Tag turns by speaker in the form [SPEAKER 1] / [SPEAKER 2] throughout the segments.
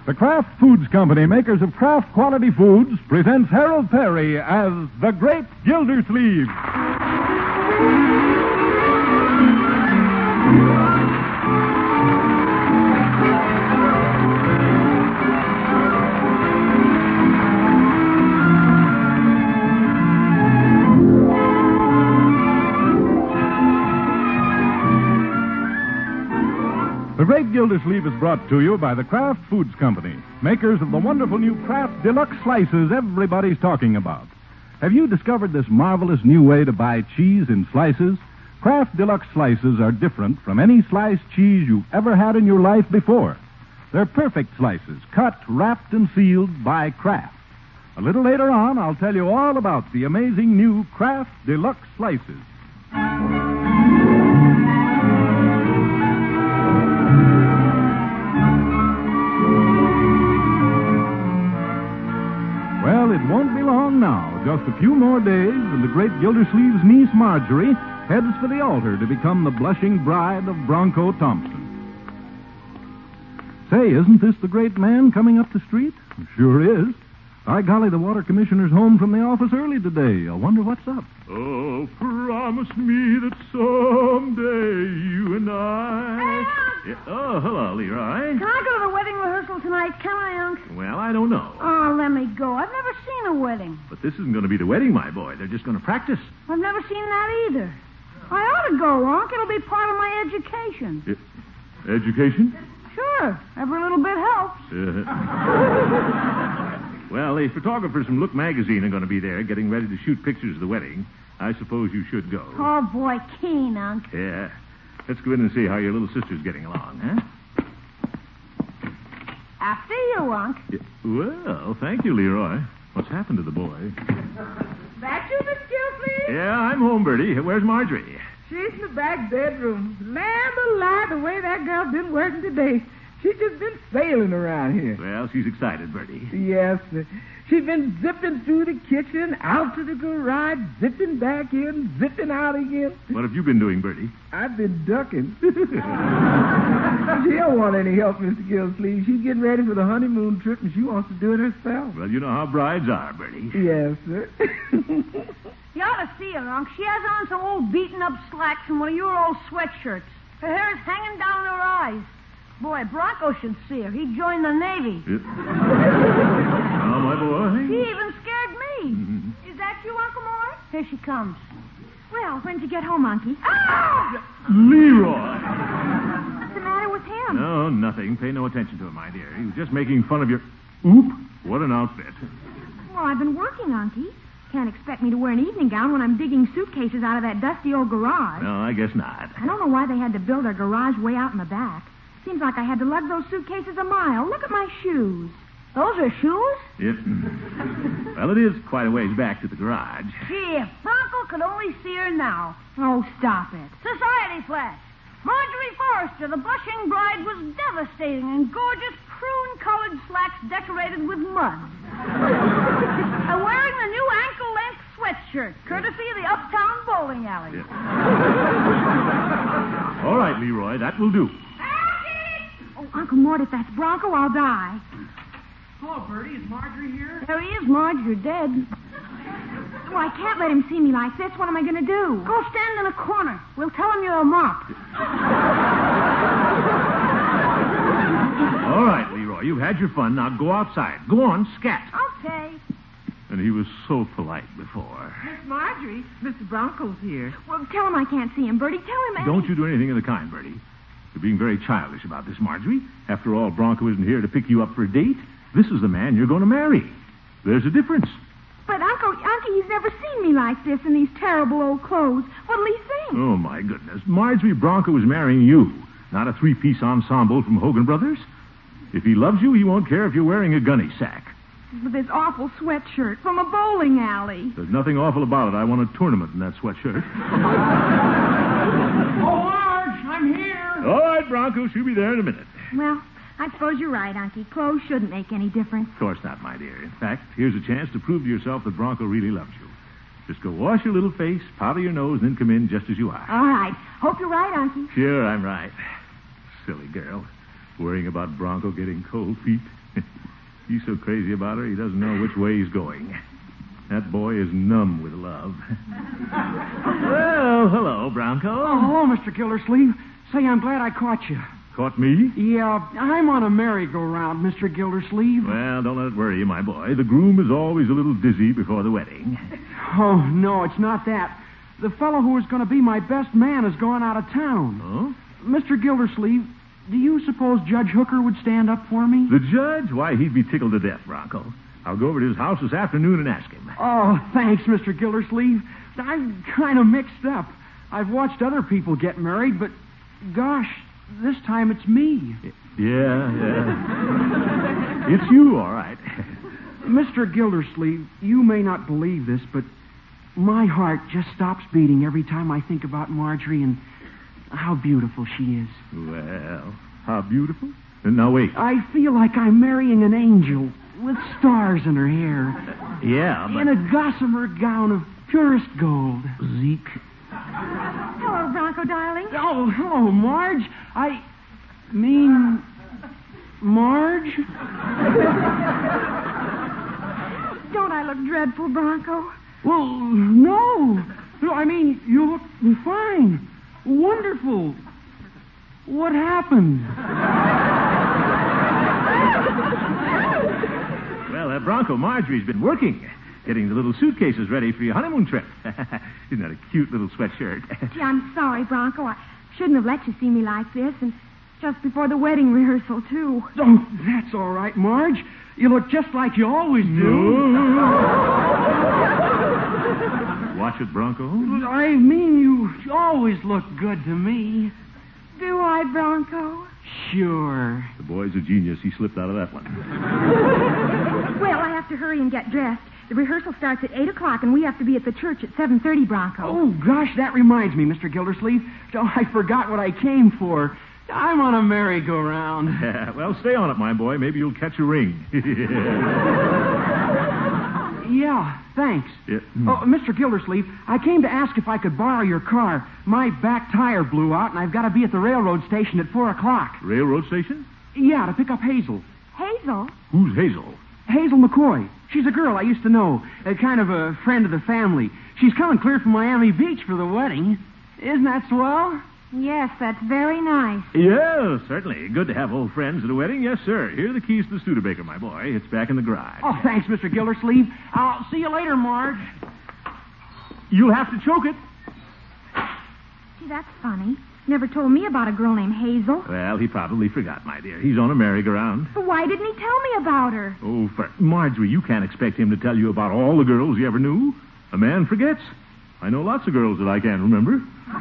[SPEAKER 1] The Kraft Foods Company, makers of Kraft Quality Foods, presents Harold Perry as the Great Gildersleeve. The Great Gildersleeve is brought to you by the Kraft Foods Company, makers of the wonderful new Kraft Deluxe Slices everybody's talking about. Have you discovered this marvelous new way to buy cheese in slices? Kraft Deluxe Slices are different from any sliced cheese you've ever had in your life before. They're perfect slices, cut, wrapped, and sealed by Kraft. A little later on, I'll tell you all about the amazing new Kraft Deluxe Slices. Well, it won't be long now. Just a few more days, and the great Gildersleeve's niece Marjorie heads for the altar to become the blushing bride of Bronco Thompson. Say, isn't this the great man coming up the street? Sure is. By golly, the water commissioner's home from the office early today. I wonder what's up.
[SPEAKER 2] Oh, promise me that someday you and I...
[SPEAKER 3] Hey,
[SPEAKER 2] Oh, hello, Leroy.
[SPEAKER 3] Can I go to the wedding rehearsal tonight? Can I, Unc?
[SPEAKER 2] Well, I don't know.
[SPEAKER 3] Oh, let me go. I've never seen a wedding.
[SPEAKER 2] But this isn't going to be the wedding, my boy. They're just going to practice.
[SPEAKER 3] I've never seen that either. I ought to go, Unc. It'll be part of my education.
[SPEAKER 2] Education?
[SPEAKER 3] Sure. Every little bit helps.
[SPEAKER 2] Well, the photographers from Look Magazine are going to be there getting ready to shoot pictures of the wedding. I suppose you should go.
[SPEAKER 3] Oh, boy, keen, Unc.
[SPEAKER 2] Yeah. Let's go in and see how your little sister's getting along, huh?
[SPEAKER 3] After you, Unc.
[SPEAKER 2] Yeah. Well, thank you, Leroy. What's happened to the boy?
[SPEAKER 4] That you, Miss Gilsleeve?
[SPEAKER 2] Yeah, I'm home, Bertie. Where's Marjorie?
[SPEAKER 4] She's in the back bedroom. Land alive, the way that girl's been working today. She's just been sailing around here.
[SPEAKER 2] Well, she's excited, Bertie.
[SPEAKER 4] Yes, sir. She's been zipping through the kitchen, out to the garage, zipping back in, zipping out again.
[SPEAKER 2] What have you been doing, Bertie?
[SPEAKER 4] I've been ducking. She don't want any help, Mr. Gilsleeve. She's getting ready for the honeymoon trip, and she wants to do it herself.
[SPEAKER 2] Well, you know how brides are, Bertie.
[SPEAKER 4] Yes, sir.
[SPEAKER 3] You ought to see her, Unc. She has on some old beaten-up slacks and one of your old sweatshirts. Her hair is hanging down her eyes. Boy, Bronco should see her. He joined the Navy.
[SPEAKER 2] Oh, my boy.
[SPEAKER 3] He even scared me.
[SPEAKER 2] Mm-hmm.
[SPEAKER 3] Is that you, Uncle Mort? Here she comes.
[SPEAKER 5] Well, when'd you get home, Unky?
[SPEAKER 3] Ah!
[SPEAKER 2] Leroy!
[SPEAKER 5] What's the matter with him?
[SPEAKER 2] No, nothing. Pay no attention to him, my dear. He was just making fun of your... Oop! What an outfit.
[SPEAKER 5] Well, I've been working, Unky. Can't expect me to wear an evening gown when I'm digging suitcases out of that dusty old garage.
[SPEAKER 2] No, I guess not.
[SPEAKER 5] I don't know why they had to build their garage way out in the back. Seems like I had to lug those suitcases a mile. Look at my shoes.
[SPEAKER 3] Those are shoes?
[SPEAKER 2] Yep. Well, it is quite a ways back to the garage.
[SPEAKER 3] Gee, if Bronco could only see her now.
[SPEAKER 5] Oh, stop it.
[SPEAKER 3] Society flash. Marjorie Forrester, the blushing bride, was devastating in gorgeous prune-colored slacks decorated with mud. And wearing the new ankle-length sweatshirt, courtesy of the Uptown Bowling Alley.
[SPEAKER 2] Yep. All right, Leroy, that will do.
[SPEAKER 5] Oh, Uncle Mort, if that's Bronco, I'll die.
[SPEAKER 4] Hello, Bertie. Is Marjorie here?
[SPEAKER 3] There he is, Marge. You're dead.
[SPEAKER 5] Oh, I can't let him see me like this. What am I going to do?
[SPEAKER 3] Go stand in a corner. We'll tell him you're a mop.
[SPEAKER 2] All right, Leroy, you've had your fun. Now go outside. Go on, scat.
[SPEAKER 3] Okay.
[SPEAKER 2] And he was so polite before.
[SPEAKER 4] Miss Marjorie, Mr. Bronco's here.
[SPEAKER 5] Well, tell him I can't see him, Bertie. Tell him...
[SPEAKER 2] Don't you do anything of the kind, Bertie. You're being very childish about this, Marjorie. After all, Bronco isn't here to pick you up for a date. This is the man you're going to marry. There's a difference.
[SPEAKER 5] But, Unky, he's never seen me like this in these terrible old clothes. What'll he think?
[SPEAKER 2] Oh, my goodness. Marjorie, Bronco is marrying you, not a three-piece ensemble from Hogan Brothers. If he loves you, he won't care if you're wearing a gunny sack.
[SPEAKER 5] With this awful sweatshirt from a bowling alley.
[SPEAKER 2] There's nothing awful about it. I won a tournament in that sweatshirt.
[SPEAKER 4] Oh, Marge, I'm here.
[SPEAKER 2] All right, Bronco, she'll be there in a minute.
[SPEAKER 5] Well, I suppose you're right, Unky. Clothes shouldn't make any difference.
[SPEAKER 2] Of course not, my dear. In fact, here's a chance to prove to yourself that Bronco really loves you. Just go wash your little face, powder your nose, and then come in just as you are.
[SPEAKER 5] All right. Hope you're right, Unky.
[SPEAKER 2] Sure, I'm right. Silly girl. Worrying about Bronco getting cold feet. He's so crazy about her, he doesn't know which way he's going. That boy is numb with love. Well, hello, Bronco.
[SPEAKER 6] Oh, hello, Mr. Gildersleeve. Say, I'm glad I caught you.
[SPEAKER 2] Caught me?
[SPEAKER 6] Yeah, I'm on a merry-go-round, Mr. Gildersleeve.
[SPEAKER 2] Well, don't let it worry you, my boy. The groom is always a little dizzy before the wedding.
[SPEAKER 6] Oh, no, it's not that. The fellow who was going to be my best man has gone out of town.
[SPEAKER 2] Oh?
[SPEAKER 6] Mr. Gildersleeve, do you suppose Judge Hooker would stand up for me?
[SPEAKER 2] The judge? Why, he'd be tickled to death, Bronco. I'll go over to his house this afternoon and ask him.
[SPEAKER 6] Oh, thanks, Mr. Gildersleeve. I'm kind of mixed up. I've watched other people get married, but, gosh, this time it's me.
[SPEAKER 2] Yeah. It's you, all right.
[SPEAKER 6] Mr. Gildersleeve, you may not believe this, but my heart just stops beating every time I think about Marjorie and how beautiful she is.
[SPEAKER 2] Well, how beautiful? Now, wait.
[SPEAKER 6] I feel like I'm marrying an angel with stars in her hair.
[SPEAKER 2] Yeah, but...
[SPEAKER 6] In a gossamer gown of purest gold.
[SPEAKER 2] Zeke.
[SPEAKER 5] Hello, Bronco, darling.
[SPEAKER 6] Oh, hello, Marge. I mean, Marge?
[SPEAKER 5] Don't I look dreadful, Bronco?
[SPEAKER 6] Well, no. I mean, you look fine. Wonderful. What happened?
[SPEAKER 2] Well, Bronco, Marjorie's been working, getting the little suitcases ready for your honeymoon trip. Isn't that a cute little sweatshirt?
[SPEAKER 5] Gee, I'm sorry, Bronco. I shouldn't have let you see me like this, and just before the wedding rehearsal, too.
[SPEAKER 6] Oh, that's all right, Marge. You look just like you always do.
[SPEAKER 2] Watch it, Bronco.
[SPEAKER 6] I mean, you always look good to me.
[SPEAKER 5] Do I, Bronco?
[SPEAKER 6] Sure.
[SPEAKER 2] The boy's a genius. He slipped out of that one.
[SPEAKER 5] Well, I have to hurry and get dressed. The rehearsal starts at 8 o'clock, and we have to be at the church at 7:30, Bronco.
[SPEAKER 6] Oh, gosh, that reminds me, Mr. Gildersleeve. Oh, I forgot what I came for. I'm on a merry-go-round.
[SPEAKER 2] Well, stay on it, my boy. Maybe you'll catch a ring.
[SPEAKER 6] Yeah, thanks.
[SPEAKER 2] Yeah.
[SPEAKER 6] Oh, Mr. Gildersleeve, I came to ask if I could borrow your car. My back tire blew out, and I've got to be at the railroad station at 4 o'clock.
[SPEAKER 2] Railroad station?
[SPEAKER 6] Yeah, to pick up Hazel.
[SPEAKER 5] Hazel?
[SPEAKER 2] Who's Hazel?
[SPEAKER 6] Hazel McCoy. She's a girl I used to know, kind of a friend of the family. She's coming clear from Miami Beach for the wedding. Isn't that swell?
[SPEAKER 5] Yes, that's very nice.
[SPEAKER 2] Yeah, certainly. Good to have old friends at a wedding. Yes, sir. Here are the keys to the Studebaker, my boy. It's back in the garage.
[SPEAKER 6] Oh, thanks, Mr. Gildersleeve. I'll see you later, Marge.
[SPEAKER 2] You'll have to choke it.
[SPEAKER 5] Gee, that's funny. Never told me about a girl named Hazel.
[SPEAKER 2] Well, he probably forgot, my dear. He's on a merry-go-round.
[SPEAKER 5] But why didn't he tell me about her?
[SPEAKER 2] Oh, Marjorie, you can't expect him to tell you about all the girls he ever knew. A man forgets. I know lots of girls that I can't remember.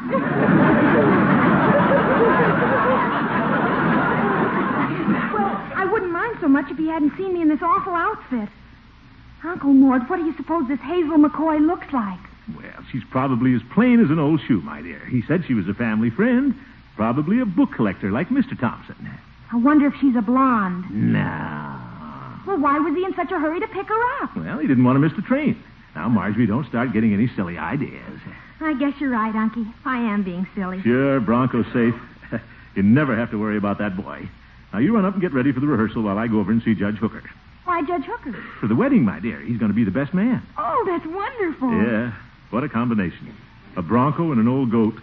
[SPEAKER 5] Well, I wouldn't mind so much if he hadn't seen me in this awful outfit. Uncle Mort, what do you suppose this Hazel McCoy looks like?
[SPEAKER 2] Well, she's probably as plain as an old shoe, my dear. He said she was a family friend. Probably a book collector like Mr. Thompson.
[SPEAKER 5] I wonder if she's a blonde.
[SPEAKER 2] No.
[SPEAKER 5] Well, why was he in such a hurry to pick her up?
[SPEAKER 2] Well, he didn't want to miss the train. Now, Marjorie, don't start getting any silly ideas.
[SPEAKER 5] I guess you're right, Unky. I am being silly.
[SPEAKER 2] Sure, Bronco's safe. You never have to worry about that boy. Now, you run up and get ready for the rehearsal while I go over and see Judge Hooker.
[SPEAKER 5] Why Judge Hooker?
[SPEAKER 2] For the wedding, my dear. He's going to be the best man.
[SPEAKER 5] Oh, that's wonderful.
[SPEAKER 2] Yeah, what a combination. A Bronco and an old goat.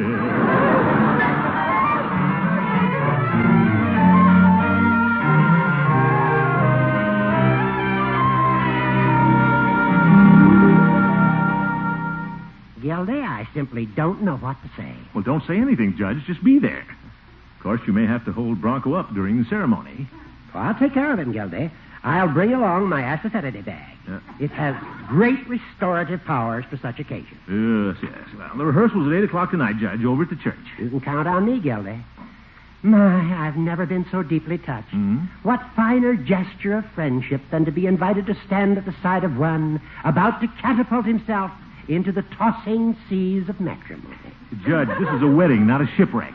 [SPEAKER 7] Gildy, I simply don't know what to say.
[SPEAKER 2] Well, don't say anything, Judge. Just be there. Of course, you may have to hold Bronco up during the ceremony.
[SPEAKER 7] Well, I'll take care of him, Gildy. I'll bring along my acidity bag. It has great restorative powers for such occasions.
[SPEAKER 2] Yes. Well, the rehearsal's at 8 o'clock tonight, Judge, over at the church.
[SPEAKER 7] You can count on me, Gildy. My, I've never been so deeply touched.
[SPEAKER 2] Mm-hmm.
[SPEAKER 7] What finer gesture of friendship than to be invited to stand at the side of one about to catapult himself into the tossing seas of matrimony.
[SPEAKER 2] Judge, this is a wedding, not a shipwreck.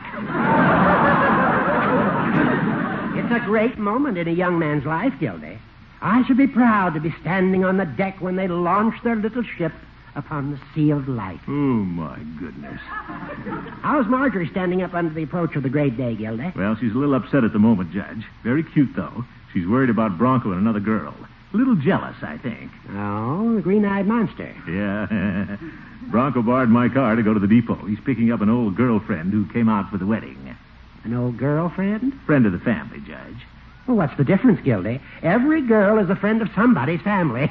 [SPEAKER 7] It's a great moment in a young man's life, Gildy. I should be proud to be standing on the deck when they launch their little ship upon the sealed life.
[SPEAKER 2] Oh, my goodness.
[SPEAKER 7] How's Marjorie standing up under the approach of the great day, Gildy?
[SPEAKER 2] Well, she's a little upset at the moment, Judge. Very cute, though. She's worried about Bronco and another girl. A little jealous, I think.
[SPEAKER 7] Oh, the green-eyed monster.
[SPEAKER 2] Yeah. Bronco borrowed my car to go to the depot. He's picking up an old girlfriend who came out for the wedding.
[SPEAKER 7] An old girlfriend?
[SPEAKER 2] Friend of the family, Judge.
[SPEAKER 7] Well, what's the difference, Gildy? Every girl is a friend of somebody's family.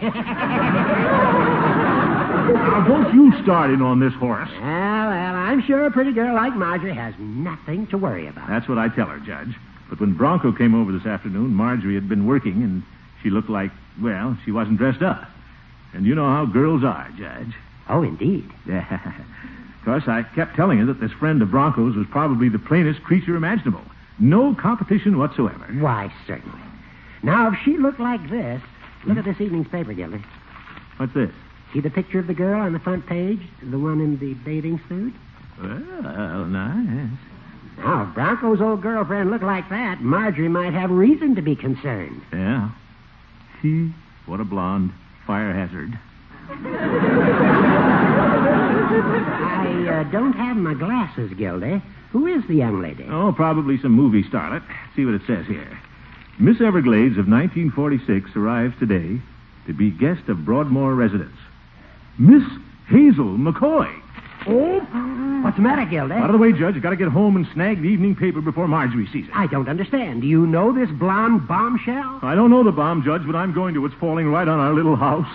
[SPEAKER 2] Now, don't you start in on this horse.
[SPEAKER 7] Well, I'm sure a pretty girl like Marjorie has nothing to worry about.
[SPEAKER 2] That's what I tell her, Judge. But when Bronco came over this afternoon, Marjorie had been working, and she looked like, well, she wasn't dressed up. And you know how girls are, Judge.
[SPEAKER 7] Oh, indeed.
[SPEAKER 2] Yeah. Of course, I kept telling her that this friend of Bronco's was probably the plainest creature imaginable. No competition whatsoever.
[SPEAKER 7] Why, certainly. Now, if she looked like this, look at this evening's paper, Gildy.
[SPEAKER 2] What's this?
[SPEAKER 7] See the picture of the girl on the front page? The one in the bathing suit?
[SPEAKER 2] Well, nice.
[SPEAKER 7] Now, if Bronco's old girlfriend looked like that, Marjorie might have reason to be concerned.
[SPEAKER 2] Yeah. See? What a blonde. Fire hazard.
[SPEAKER 7] I don't have my glasses, Gildy. Who is the young lady?
[SPEAKER 2] Oh, probably some movie starlet. See what it says here. Miss Everglades of 1946 arrives today to be guest of Broadmoor residence. Miss Hazel McCoy.
[SPEAKER 7] Oh, what's the matter, Gildy?
[SPEAKER 2] Out of the way, Judge. You got to get home and snag the evening paper before Marjorie sees it.
[SPEAKER 7] I don't understand. Do you know this blonde bombshell?
[SPEAKER 2] I don't know the bomb, Judge, but I'm going to. It's falling right on our little house.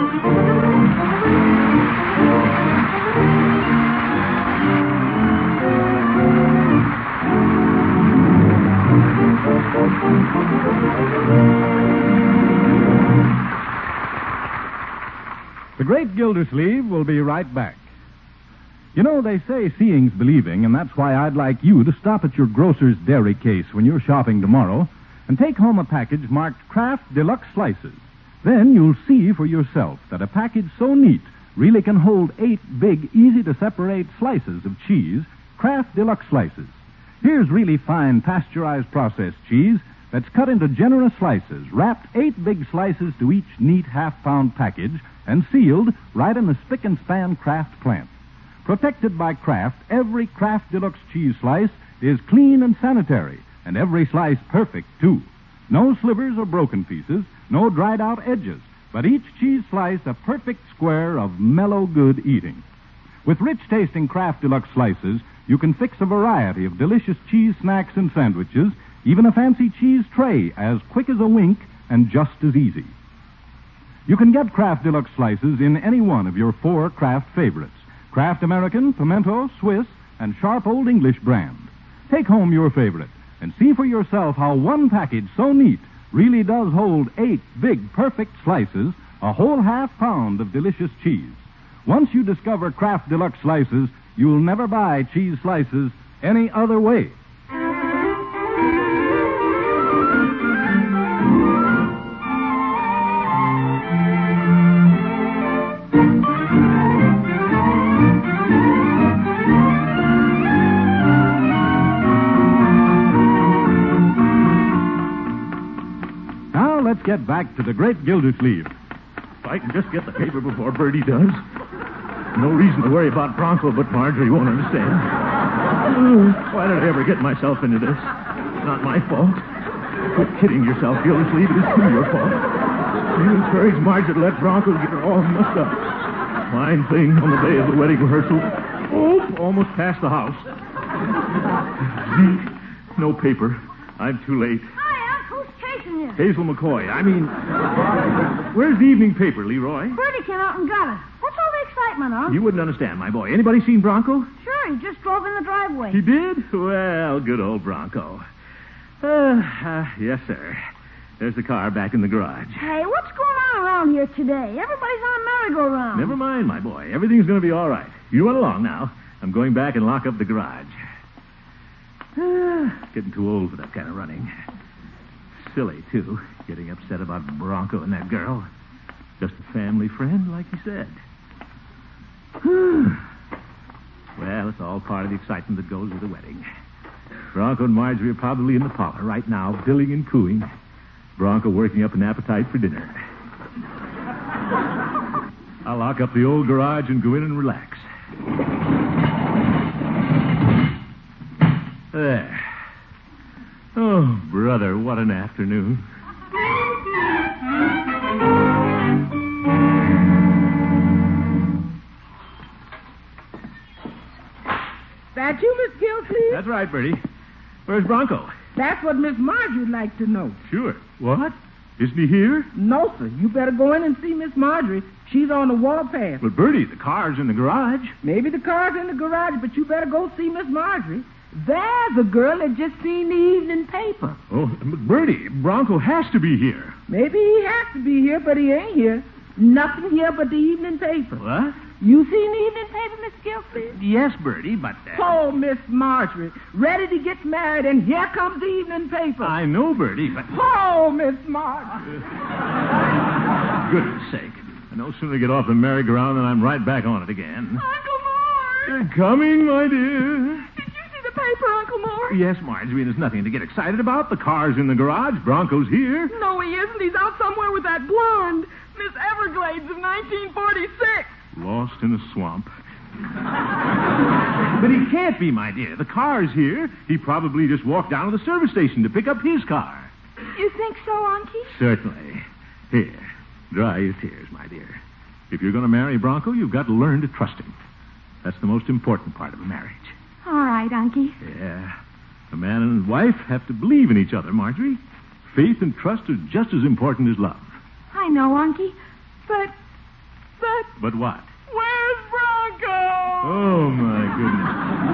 [SPEAKER 1] The Great Gildersleeve will be right back. You know, they say seeing's believing, and that's why I'd like you to stop at your grocer's dairy case when you're shopping tomorrow and take home a package marked Kraft Deluxe Slices. Then you'll see for yourself that a package so neat really can hold 8 big, easy-to-separate slices of cheese, Kraft Deluxe Slices. Here's really fine pasteurized processed cheese that's cut into generous slices, wrapped 8 big slices to each neat half-pound package, and sealed right in the spick-and-span Kraft plant. Protected by Kraft, every Kraft Deluxe cheese slice is clean and sanitary, and every slice perfect, too. No slivers or broken pieces, no dried-out edges, but each cheese slice a perfect square of mellow good eating. With rich-tasting Kraft Deluxe slices, you can fix a variety of delicious cheese snacks and sandwiches, even a fancy cheese tray as quick as a wink and just as easy. You can get Kraft Deluxe slices in any one of your 4 Kraft favorites: Kraft American, Pimento, Swiss, and Sharp Old English brand. Take home your favorite and see for yourself how one package so neat really does hold 8 big, perfect slices, a whole half-pound of delicious cheese. Once you discover Kraft Deluxe slices, you'll never buy cheese slices any other way. Now let's get back to the Great Gildersleeve.
[SPEAKER 2] If I can just get the paper before Bertie does. No reason to worry about Bronco, but Marjorie won't understand. Why did I ever get myself into this? Not my fault. Quit kidding yourself, Gildersleeve. It is too your fault. You encouraged Marjorie to let Bronco get her all mussed up. Fine thing on the day of the wedding rehearsal. Oh, almost past the house. Zeke, no paper. I'm too late.
[SPEAKER 3] Hi, Unc. Who's chasing you?
[SPEAKER 2] Hazel McCoy. Where's the evening paper, Leroy?
[SPEAKER 3] Bertie came out and got it. What's all the excitement, Unc?
[SPEAKER 2] You wouldn't understand, my boy. Anybody seen Bronco?
[SPEAKER 3] Sure, he just drove in the driveway.
[SPEAKER 2] He did? Well, good old Bronco. Yes, sir. There's the car back in the garage.
[SPEAKER 3] Hey, what's going on around here today? Everybody's on a merry-go-round.
[SPEAKER 2] Never mind, my boy. Everything's going to be all right. You run along now. I'm going back and lock up the garage. Getting too old for that kind of running. Silly, too, getting upset about Bronco and that girl. Just a family friend, like he said. Well, it's all part of the excitement that goes with the wedding. Bronco and Marjorie are probably in the parlor right now, billing and cooing. Bronco working up an appetite for dinner. I'll lock up the old garage and go in and relax. There. Oh, brother, what an afternoon.
[SPEAKER 4] That you, Miss Gilsleeve?
[SPEAKER 2] That's right, Bertie. Where's Bronco?
[SPEAKER 4] That's what Miss Marjorie'd like to know.
[SPEAKER 2] Sure. What? Isn't he here?
[SPEAKER 4] No, sir. You better go in and see Miss Marjorie. She's on the warpath.
[SPEAKER 2] But, Bertie, the car's in the garage.
[SPEAKER 4] Maybe the car's in the garage, but you better go see Miss Marjorie. There's a girl that just seen the evening paper.
[SPEAKER 2] Oh, but Bertie, Bronco has to be here.
[SPEAKER 4] Maybe he has to be here, but he ain't here. Nothing here but the evening paper.
[SPEAKER 2] What?
[SPEAKER 4] You seen the evening paper, Miss Gilsleeve?
[SPEAKER 2] Yes, Bertie, but...
[SPEAKER 4] Oh, Miss Marjorie, ready to get married, and here comes the evening paper.
[SPEAKER 2] I know, Bertie, but...
[SPEAKER 4] Oh, Miss Marjorie.
[SPEAKER 2] Goodness sake. I no sooner get off the merry-go-round than I'm right back on it again.
[SPEAKER 3] Uncle Mort!
[SPEAKER 2] You're coming, my dear.
[SPEAKER 3] Did you see the paper, Uncle Mort?
[SPEAKER 2] Yes, Marjorie, there's nothing to get excited about. The car's in the garage. Bronco's here.
[SPEAKER 3] No, he isn't. He's out somewhere with that blonde. Miss Everglades of 1946.
[SPEAKER 2] Lost in a swamp. But he can't be, my dear. The car's here. He probably just walked down to the service station to pick up his car.
[SPEAKER 5] You think so, Unky?
[SPEAKER 2] Certainly. Here, dry your tears, my dear. If you're going to marry Bronco, you've got to learn to trust him. That's the most important part of a marriage.
[SPEAKER 5] All right, Unky.
[SPEAKER 2] Yeah. A man and his wife have to believe in each other, Marjorie. Faith and trust are just as important as love.
[SPEAKER 5] I know, Unky. But...
[SPEAKER 2] But what?
[SPEAKER 3] Where's Bronco?
[SPEAKER 2] Oh, my goodness.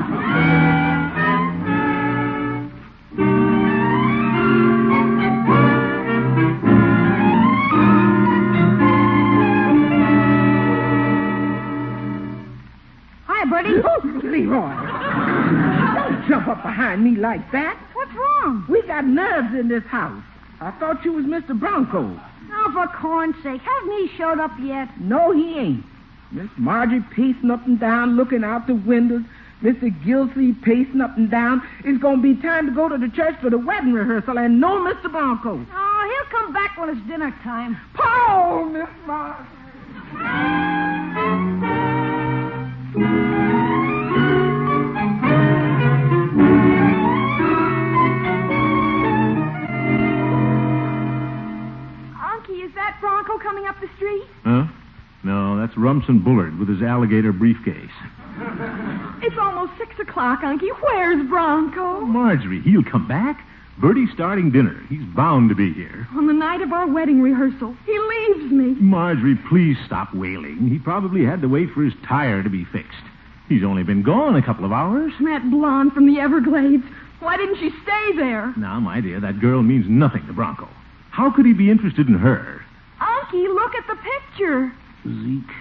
[SPEAKER 3] Hi, Bertie.
[SPEAKER 4] Leroy, don't jump up behind me like that.
[SPEAKER 3] What's wrong?
[SPEAKER 4] We got nerves in this house. I thought you was Mr. Bronco.
[SPEAKER 3] Oh, for corn's sake. Hasn't he showed up yet?
[SPEAKER 4] No, he ain't. Miss Marjorie pacing up and down, looking out the windows. Mr. Gilsleeve pacing up and down. It's going to be time to go to the church for the wedding rehearsal, and no Mr. Bronco.
[SPEAKER 3] Oh, he'll come back when it's dinner time.
[SPEAKER 4] Oh, Miss Marjorie.
[SPEAKER 5] Unky, is that Bronco coming up the street?
[SPEAKER 2] Huh? No, that's Rumson Bullard with his alligator briefcase.
[SPEAKER 5] It's almost 6 o'clock, Unky. Where's Bronco?
[SPEAKER 2] Marjorie, he'll come back. Bertie's starting dinner. He's bound to be here.
[SPEAKER 5] On the night of our wedding rehearsal. He leaves me.
[SPEAKER 2] Marjorie, please stop wailing. He probably had to wait for his tire to be fixed. He's only been gone a couple of hours.
[SPEAKER 5] That blonde from the Everglades. Why didn't she stay there?
[SPEAKER 2] Now, my dear, that girl means nothing to Bronco. How could he be interested in her?
[SPEAKER 5] Unky, look at the picture.
[SPEAKER 2] Zeke.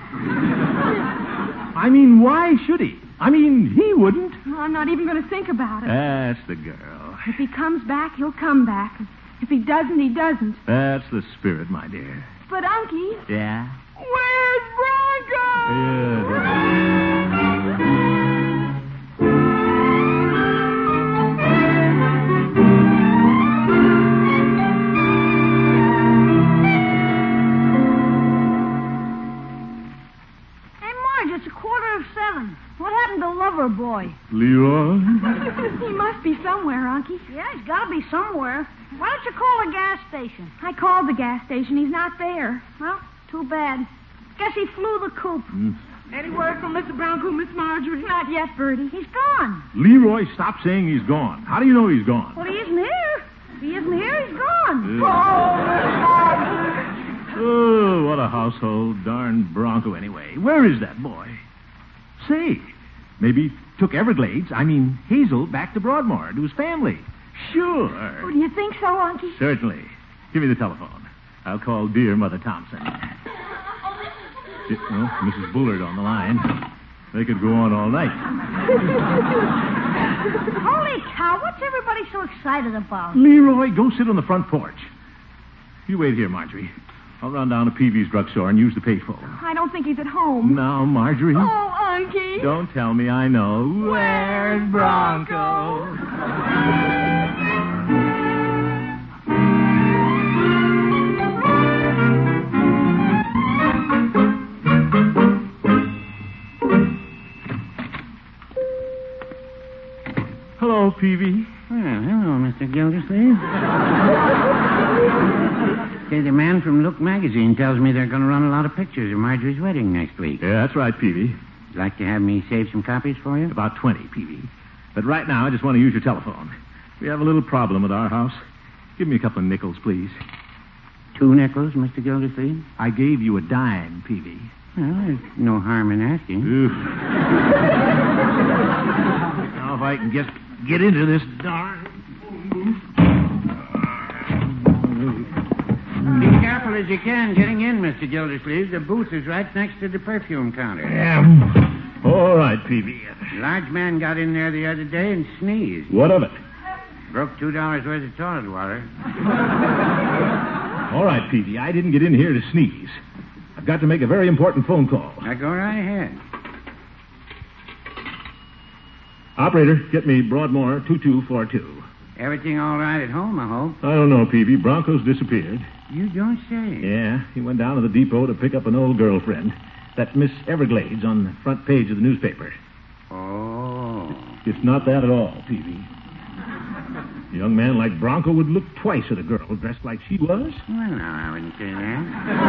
[SPEAKER 2] I mean, why should he? I mean, he wouldn't.
[SPEAKER 5] I'm not even going to think about it.
[SPEAKER 2] That's the girl.
[SPEAKER 5] If he comes back, he'll come back. If he doesn't, he doesn't.
[SPEAKER 2] That's the spirit, my dear.
[SPEAKER 5] But, Unky...
[SPEAKER 2] Yeah?
[SPEAKER 3] Where's Bronco? Hey, Marge, it's 7:15. What happened to Lover Boy?
[SPEAKER 2] Leroy?
[SPEAKER 5] He must be somewhere, Unky.
[SPEAKER 3] Yeah, he's got to be somewhere. Why don't you call the gas station?
[SPEAKER 5] I called the gas station. He's not there.
[SPEAKER 3] Well, too bad. Guess he flew the coop.
[SPEAKER 4] Any word from Mr. Bronco, Miss Marjorie?
[SPEAKER 5] Not yet, Bertie.
[SPEAKER 3] He's gone.
[SPEAKER 2] Leroy, stop saying he's gone. How do you know he's gone?
[SPEAKER 3] Well, he isn't here. If he isn't here, he's gone.
[SPEAKER 2] Oh, what a household. Darn Bronco, anyway. Where is that boy? Say, maybe he took Hazel, back to Broadmoor to his family. Sure.
[SPEAKER 5] Oh, do you think so, Unky?
[SPEAKER 2] Certainly. Give me the telephone. I'll call dear Mother Thompson. Mrs. Bullard on the line. They could go on all night.
[SPEAKER 3] Holy cow, what's everybody so excited about?
[SPEAKER 2] Leroy, go sit on the front porch. You wait here, Marjorie. I'll run down to Peavy's drugstore and use the payphone.
[SPEAKER 5] I don't think he's at home.
[SPEAKER 2] Now, Marjorie.
[SPEAKER 5] Oh, Unky.
[SPEAKER 2] Don't tell me I know. Where's Bronco?
[SPEAKER 8] Say, the man from Look magazine tells me they're going to run a lot of pictures of Marjorie's wedding next week.
[SPEAKER 2] Yeah, that's right, Peavy.
[SPEAKER 8] Like to have me save some copies for you?
[SPEAKER 2] About 20, Peavy. But right now, I just want to use your telephone. We have a little problem at our house. Give me a couple of nickels, please.
[SPEAKER 8] 2 nickels, Mr. Gildersleeve?
[SPEAKER 2] I gave you a dime, Peavy.
[SPEAKER 8] Well, there's no harm in asking.
[SPEAKER 2] Oof. Now, if I can just get into this darn...
[SPEAKER 8] Be careful as you can getting in, Mr. Gildersleeve. The booth is right next to the perfume counter.
[SPEAKER 2] Yeah. All right, Peavy.
[SPEAKER 8] A large man got in there the other day and sneezed.
[SPEAKER 2] What of it?
[SPEAKER 8] Broke $2 worth of toilet water.
[SPEAKER 2] All right, Peavy. I didn't get in here to sneeze. I've got to make a very important phone call.
[SPEAKER 8] Now, go right ahead.
[SPEAKER 2] Operator, get me Broadmoor 2242.
[SPEAKER 8] Everything all right at home, I hope?
[SPEAKER 2] I don't know, Peavy. Bronco's disappeared.
[SPEAKER 8] You don't say.
[SPEAKER 2] Yeah, he went down to the depot to pick up an old girlfriend. That Miss Everglades on the front page of the newspaper.
[SPEAKER 8] Oh.
[SPEAKER 2] It's not that at all, Peavy. A young man like Bronco would look twice at a girl dressed like she was.
[SPEAKER 8] Well, now, I wouldn't say that.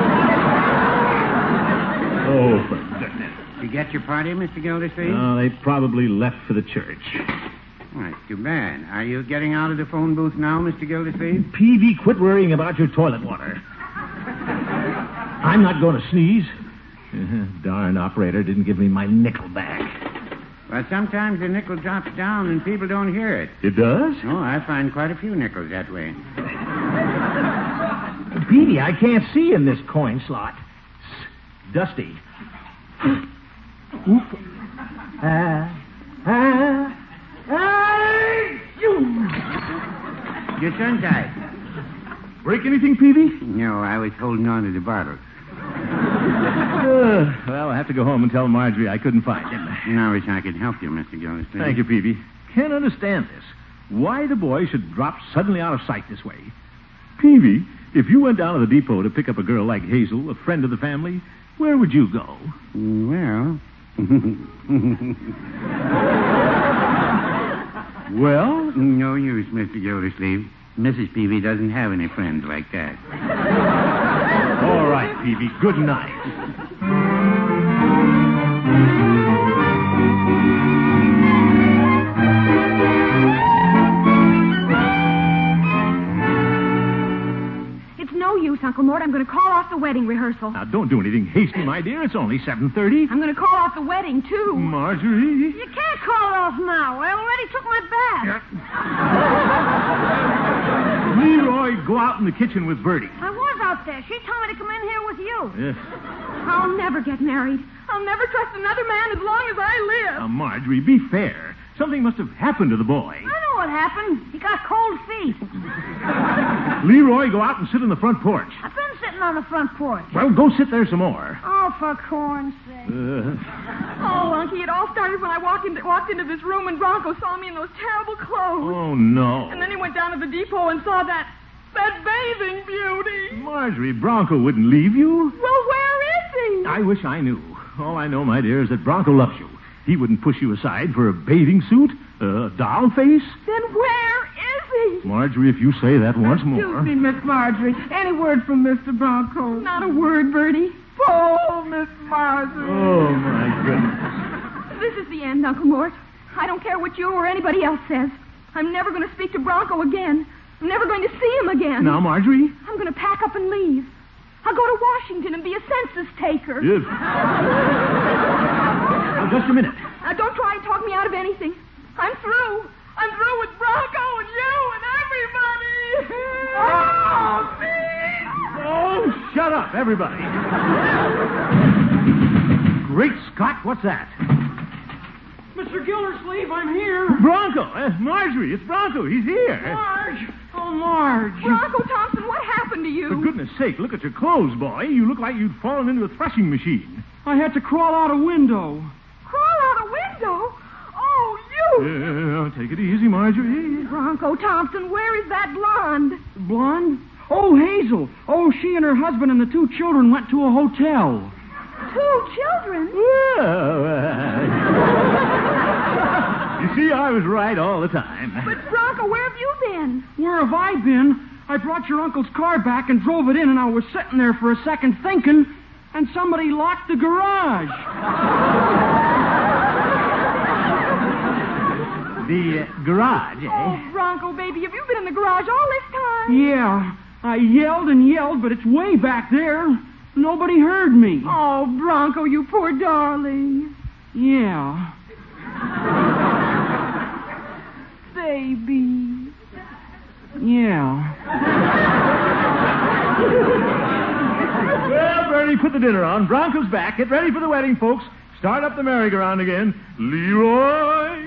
[SPEAKER 2] Oh, for goodness.
[SPEAKER 8] You get your party, Mr. Gildersleeve?
[SPEAKER 2] No, they probably left for the church.
[SPEAKER 8] Well, that's too bad. Are you getting out of the phone booth now, Mr. Gildersleeve?
[SPEAKER 2] Peavy, quit worrying about your toilet water. I'm not going to sneeze. Darn operator didn't give me my nickel back.
[SPEAKER 8] Well, sometimes the nickel drops down and people don't hear it.
[SPEAKER 2] It does?
[SPEAKER 8] Oh, I find quite a few nickels that way.
[SPEAKER 2] Peavy, I can't see in this coin slot. It's dusty. Oop.
[SPEAKER 8] Your Gesundheit.
[SPEAKER 2] Break anything, Peavy?
[SPEAKER 8] No, I was holding on to the bottle.
[SPEAKER 2] Well, I'll have to go home and tell Marjorie I couldn't find him.
[SPEAKER 8] I wish I could help you, Mr. Gildersleeve.
[SPEAKER 2] Thank you, Peavy. Can't understand this. Why the boy should drop suddenly out of sight this way. Peavy, if you went down to the depot to pick up a girl like Hazel, a friend of the family, where would you go?
[SPEAKER 8] Well...
[SPEAKER 2] Well?
[SPEAKER 8] No use, Mr. Gildersleeve. Mrs. Peavy doesn't have any friends like that.
[SPEAKER 2] All right, Peavy. Good night.
[SPEAKER 5] It's no use, Uncle Mort. I'm going to call off the wedding rehearsal.
[SPEAKER 2] Now, don't do anything hasty, my dear. It's only 7:30.
[SPEAKER 5] I'm going to call off the wedding, too.
[SPEAKER 2] Marjorie?
[SPEAKER 3] You can't call it off now. I already took my bath.
[SPEAKER 2] Leroy, go out in the kitchen with Bertie.
[SPEAKER 3] I was out there. She told me to come in here with you.
[SPEAKER 2] Yes.
[SPEAKER 5] I'll never get married. I'll never trust another man as long as I live.
[SPEAKER 2] Now, Marjorie, be fair. Something must have happened to the boy.
[SPEAKER 3] I know what happened. He got cold feet.
[SPEAKER 2] Leroy, go out and sit on the front porch.
[SPEAKER 3] I've been sitting on the front porch.
[SPEAKER 2] Well, go sit there some more.
[SPEAKER 3] Oh, for corn's sake.
[SPEAKER 5] Oh, Unky, it all started when I walked into this room and Bronco saw me in those terrible clothes.
[SPEAKER 2] Oh, no.
[SPEAKER 5] And then he went down to the depot and saw that bathing beauty.
[SPEAKER 2] Marjorie, Bronco wouldn't leave you.
[SPEAKER 5] Well, where is he?
[SPEAKER 2] I wish I knew. All I know, my dear, is that Bronco loves you. He wouldn't push you aside for a bathing suit, a doll face.
[SPEAKER 5] Then where is he?
[SPEAKER 2] Marjorie, if you say that once more.
[SPEAKER 4] Excuse me, Miss Marjorie. Any word from Mr. Bronco?
[SPEAKER 5] Not a word, Bertie.
[SPEAKER 4] Oh, Miss Marjorie.
[SPEAKER 2] Oh, my goodness.
[SPEAKER 5] This is the end, Uncle Mort. I don't care what you or anybody else says. I'm never going to speak to Bronco again. I'm never going to see him again.
[SPEAKER 2] Now, Marjorie?
[SPEAKER 5] I'm going to pack up and leave. I'll go to Washington and be a census taker.
[SPEAKER 2] Yes. Now, just a minute.
[SPEAKER 5] Now, don't try and talk me out of anything. I'm through. I'm through with Bronco and you and everybody.
[SPEAKER 4] Oh, me!
[SPEAKER 2] Oh, shut up, everybody. Great Scott, what's that?
[SPEAKER 6] Mr. Gildersleeve, I'm here.
[SPEAKER 2] Bronco. Marjorie, it's Bronco. He's here.
[SPEAKER 6] Marge. Oh, Marge.
[SPEAKER 5] Bronco Thompson, what happened to you?
[SPEAKER 2] For goodness sake, look at your clothes, boy. You look like you'd fallen into a threshing machine.
[SPEAKER 6] I had to crawl out a window.
[SPEAKER 5] Crawl out a window? Oh, you!
[SPEAKER 2] Take it easy, Marjorie.
[SPEAKER 5] Bronco Thompson, where is that blonde?
[SPEAKER 6] Blonde? Oh, Hazel. Oh, she and her husband and the 2 children went to a hotel.
[SPEAKER 5] 2 children?
[SPEAKER 2] You see, I was right all the time.
[SPEAKER 5] But, Bronco, where have you been?
[SPEAKER 6] Where have I been? I brought your uncle's car back and drove it in, and I was sitting there for a second thinking, and somebody locked the garage.
[SPEAKER 2] The garage, eh?
[SPEAKER 5] Oh, Bronco, baby, have you been in the garage all this time?
[SPEAKER 6] Yeah, I yelled and yelled, but it's way back there. Nobody heard me.
[SPEAKER 5] Oh, Bronco, you poor darling.
[SPEAKER 6] Yeah.
[SPEAKER 5] Baby.
[SPEAKER 6] Yeah.
[SPEAKER 2] Well, Bernie, put the dinner on. Bronco's back. Get ready for the wedding, folks. Start up the merry-go-round again. Leroy!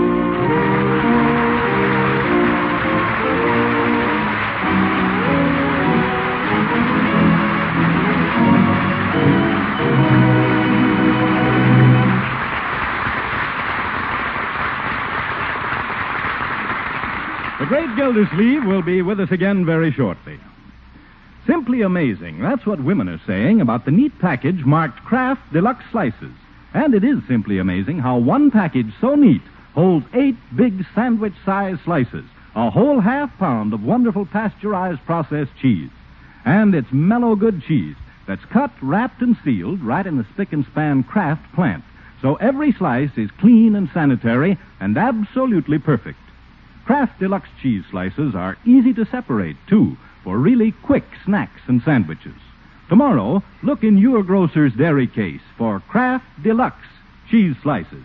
[SPEAKER 1] The great Gildersleeve will be with us again very shortly. Simply amazing. That's what women are saying about the neat package marked Kraft Deluxe Slices. And it is simply amazing how one package so neat holds 8 big sandwich-sized slices, a whole half-pound of wonderful pasteurized processed cheese. And it's mellow good cheese that's cut, wrapped, and sealed right in the spick-and-span Kraft plant. So every slice is clean and sanitary and absolutely perfect. Kraft Deluxe cheese slices are easy to separate, too, for really quick snacks and sandwiches. Tomorrow, look in your grocer's dairy case for Kraft Deluxe cheese slices.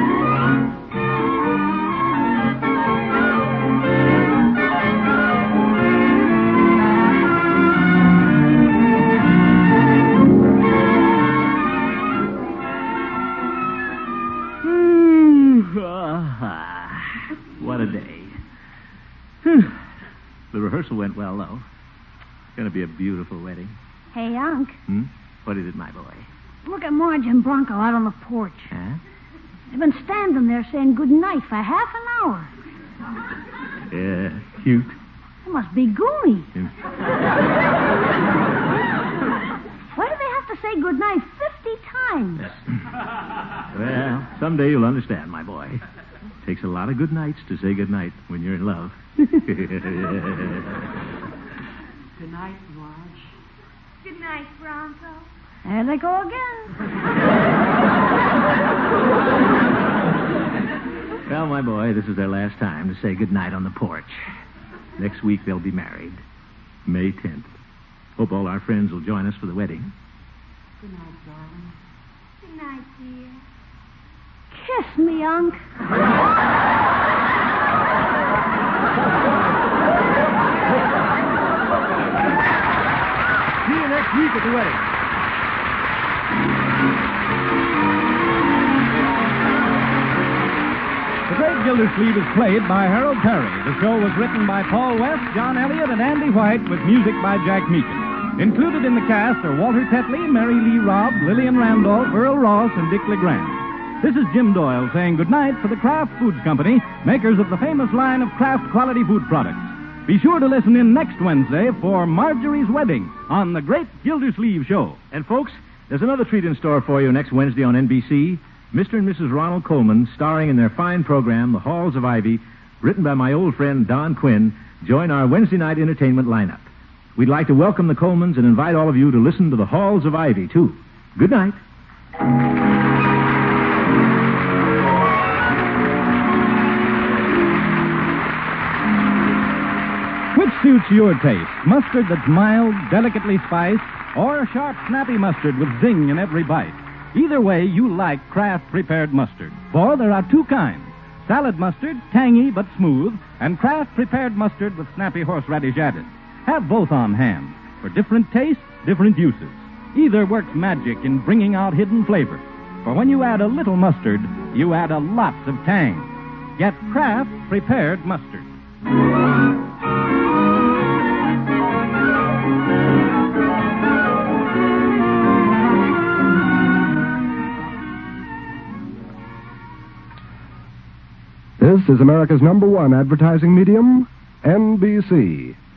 [SPEAKER 2] What a day. The rehearsal went well, though. It's going to be a beautiful wedding.
[SPEAKER 3] Hey, Unc,
[SPEAKER 2] What is it, my boy?
[SPEAKER 3] look at Marge and Bronco out on the porch.
[SPEAKER 2] Huh?
[SPEAKER 3] They've been standing there saying goodnight for half an hour.
[SPEAKER 2] Yeah, cute.
[SPEAKER 3] They must be goony. Why do they have to say goodnight 50 times?
[SPEAKER 2] Well, someday you'll understand, my boy. Takes a lot of good nights to say good night when you're in love.
[SPEAKER 5] Good night, Marge. Good night, Bronco.
[SPEAKER 3] There they go again.
[SPEAKER 2] Well, my boy, this is their last time to say good night on the porch. Next week they'll be married. May 10th. Hope all our friends will join us for the wedding.
[SPEAKER 5] Good night, darling.
[SPEAKER 3] Good night, dear. Kiss me, Unc.
[SPEAKER 2] See you next week at the wedding.
[SPEAKER 1] The Great Gildersleeve is played by Harold Perry. The show was written by Paul West, John Elliott, and Andy White with music by Jack Meakin. Included in the cast are Walter Tetley, Mary Lee Robb, Lillian Randolph, Earl Ross, and Dick LeGrand. This is Jim Doyle saying goodnight for the Kraft Foods Company, makers of the famous line of Kraft quality food products. Be sure to listen in next Wednesday for Marjorie's Wedding on The Great Gildersleeve Show.
[SPEAKER 2] And, folks, there's another treat in store for you next Wednesday on NBC. Mr. and Mrs. Ronald Coleman, starring in their fine program, The Halls of Ivy, written by my old friend Don Quinn, join our Wednesday night entertainment lineup. We'd like to welcome the Colemans and invite all of you to listen to The Halls of Ivy, too. Good night.
[SPEAKER 1] Which suits your taste? Mustard that's mild, delicately spiced, or sharp, snappy mustard with zing in every bite? Either way, you like Kraft Prepared Mustard. For there are 2 kinds. Salad mustard, tangy but smooth, and Kraft Prepared Mustard with snappy horseradish added. Have both on hand. For different tastes, different uses. Either works magic in bringing out hidden flavor. For when you add a little mustard, you add a lot of tang. Get Kraft Prepared Mustard.
[SPEAKER 9] This is America's #1 advertising medium, NBC.